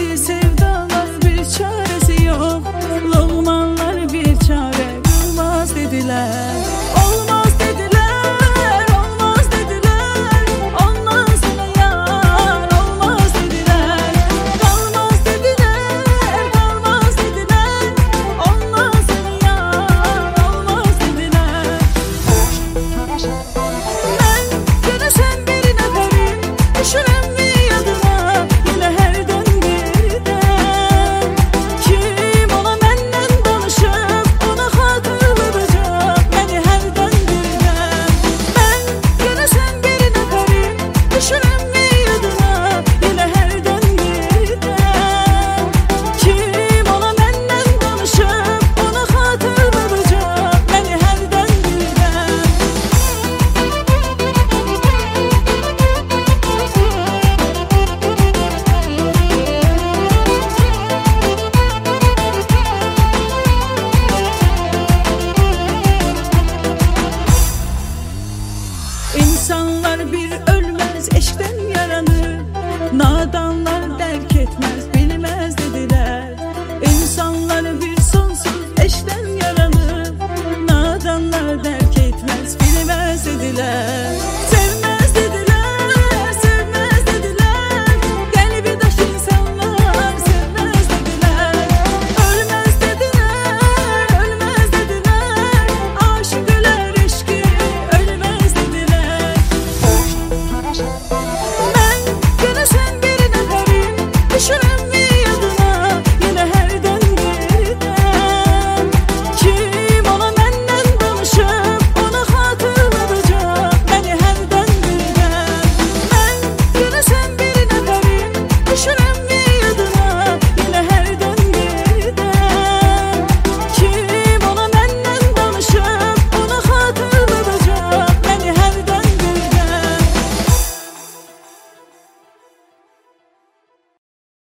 Deli sevdalar bir çaresi yok, Loğmanlar bir çare bulmaz dediler. Olmaz dediler, olmaz dediler, ondan sana yar olmaz dediler. Kalmaz dediler, kalmaz dediler, ondan sana yar olmaz dediler. Ben görürsem bir neferim, düşürem mi yadıma yine her döngüden. Kim ona benden danışıp ona hatırlatacak beni her döngüden. Ben görürsem bir neferim, düşürem mi yadıma yine her döngüden. Kim ona benden danışıp ona hatırlatacak beni her döngüden. İnsanlar bir ölmez eşkten yaranır, nadanlar derk etmez bilmez dediler. İnsanlar bir sonsuz eşkten yaranır, nadanlar derk etmez bilmez dediler. Sevmez dediler, sevmez dediler, kalbi taş insanlar sevmez dediler. Ölmez dediler, ölmez dediler, aşık öler eşki ölmez dediler.